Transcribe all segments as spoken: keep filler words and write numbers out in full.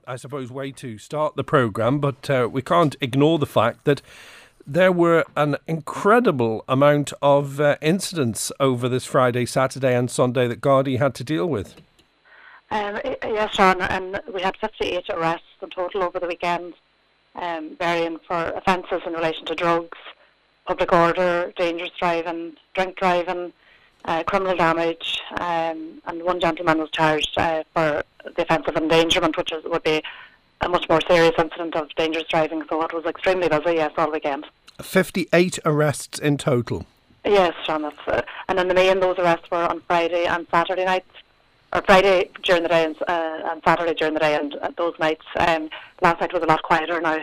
I suppose, way to start the programme, but uh, we can't ignore the fact that there were an incredible amount of uh, incidents over this Friday, Saturday and Sunday that Gardaí had to deal with. Um, yes, Sean, and we had fifty-eight arrests in total over the weekend, um, varying for offences in relation to drugs, public order, dangerous driving, drink driving, uh, criminal damage, um, and one gentleman was charged uh, for the offence of endangerment, which is, would be a much more serious incident of dangerous driving. So it was extremely busy, yes, all weekend. fifty-eight arrests in total? Yes, Sean, that's, uh, and in the main those arrests were on Friday and Saturday nights, or Friday during the day and, uh, and Saturday during the day, and uh, those nights. Um, last night was a lot quieter now.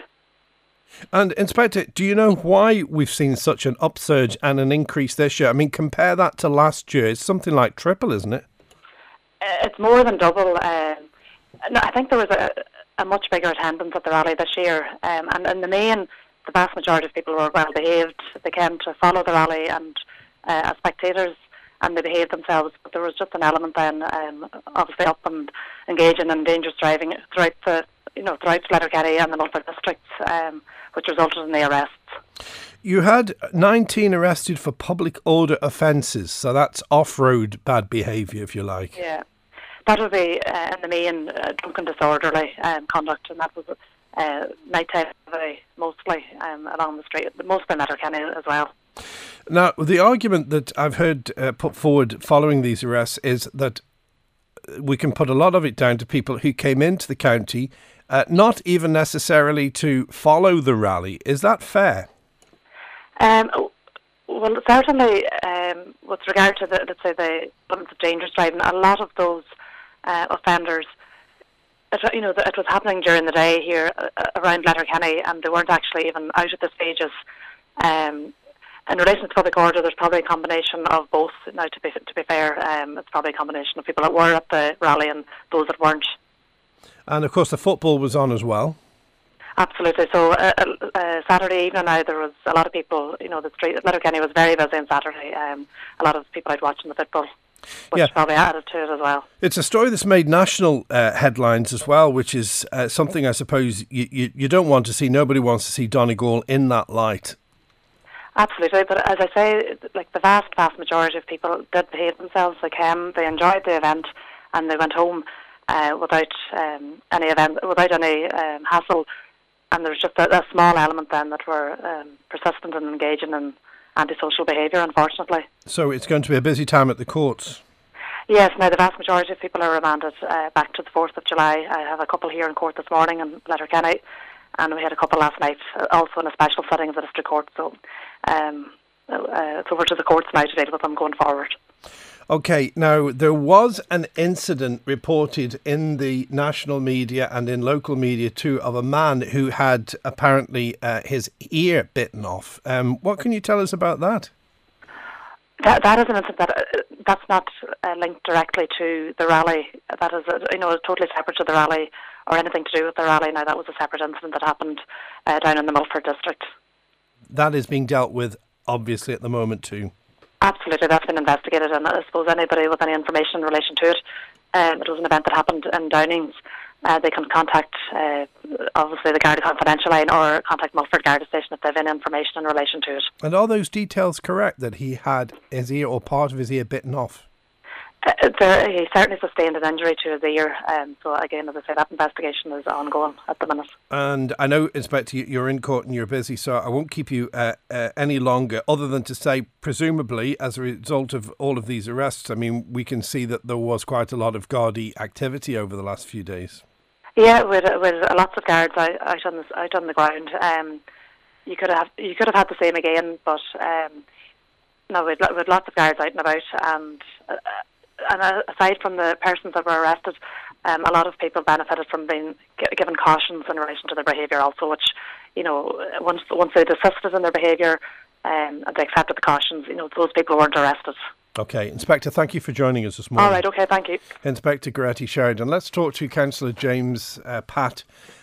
And Inspector, do you know why we've seen such an upsurge and an increase this year? I mean, compare that to last year. It's something like triple, isn't it? Uh, it's more than double. Um, no, I think there was a, a much bigger attendance at the rally this year, um, and in the main, the vast majority of people were well behaved. They came to follow the rally and uh, as spectators, and they behaved themselves. But there was just an element then, um, obviously up and engaging in dangerous driving throughout the, you know, throughout Letterkenny and the Mulford districts, um, which resulted in the arrests. You had nineteen arrested for public order offences, so that's off-road bad behaviour, if you like. Yeah, that would be uh, in the main uh, drunken disorderly um, conduct, and that was uh, nighttime mostly um, along the street, mostly in Letterkenny as well. Now, the argument that I've heard uh, put forward following these arrests is that we can put a lot of it down to people who came into the county uh, not even necessarily to follow the rally. Is that fair? Um, well, certainly, um, with regard to the, let's say, the elements of dangerous driving, a lot of those uh, offenders, it, you know, it was happening during the day here uh, around Letterkenny, and they weren't actually even out at the stages. Um, in relation to public order, there's probably a combination of both. Now, to be to be fair, um, it's probably a combination of people that were at the rally and those that weren't. And of course, the football was on as well. Absolutely. So uh, uh, Saturday evening now, there was a lot of people, you know, the street, Letterkenny was very busy on Saturday. Um, a lot of people out watching the football, which yeah. probably added to it as well. It's a story that's made national uh, headlines as well, which is uh, something I suppose you, you, you don't want to see. Nobody wants to see Donegal in that light. Absolutely. But as I say, like the vast, vast majority of people did behave themselves. They came, they enjoyed the event, and they went home uh, without um, any event, without any um, hassle. And there was just a, a small element then that were um, persistent and engaging in antisocial behaviour, unfortunately. So it's going to be a busy time at the courts? Yes, now the vast majority of people are remanded uh, back to the fourth of July. I have a couple here in court this morning in Letterkenny, and we had a couple last night, also in a special sitting of the district court. So um, uh, it's over to the courts now to deal with them going forward. OK, now there was an incident reported in the national media and in local media too of a man who had apparently uh, his ear bitten off. Um, what can you tell us about that? That, that is an incident that uh, that's not uh, linked directly to the rally. That is, uh, you know, totally separate to the rally or anything to do with the rally. Now, that was a separate incident that happened uh, down in the Mulford district. That is being dealt with, obviously, at the moment too. Absolutely, that's been investigated, and I suppose anybody with any information in relation to it, um, it was an event that happened in Downings, uh, they can contact, uh, obviously, the Garda Confidential line or contact Mulford Garda Station if they have any information in relation to it. And are those details correct, that he had his ear or part of his ear bitten off? Uh, there, he certainly sustained an injury to his ear, um, so again, as I say, that investigation is ongoing at the minute. And I know, Inspector, you're in court and you're busy, so I won't keep you uh, uh, any longer, other than to say, presumably, as a result of all of these arrests, I mean, we can see that there was quite a lot of Gardaí activity over the last few days. Yeah, with with lots of guards out, out on the out on the ground. Um, you could have you could have had the same again, but um, no, with with lots of guards out and about, and. Uh, And aside from the persons that were arrested, um, a lot of people benefited from being g- given cautions in relation to their behaviour also, which, you know, once once they desisted in their behaviour um, and they accepted the cautions, you know, those people weren't arrested. OK. Inspector, thank you for joining us this morning. All right, OK, thank you. Inspector Goretti Sheridan. Let's talk to Councillor James uh, Pat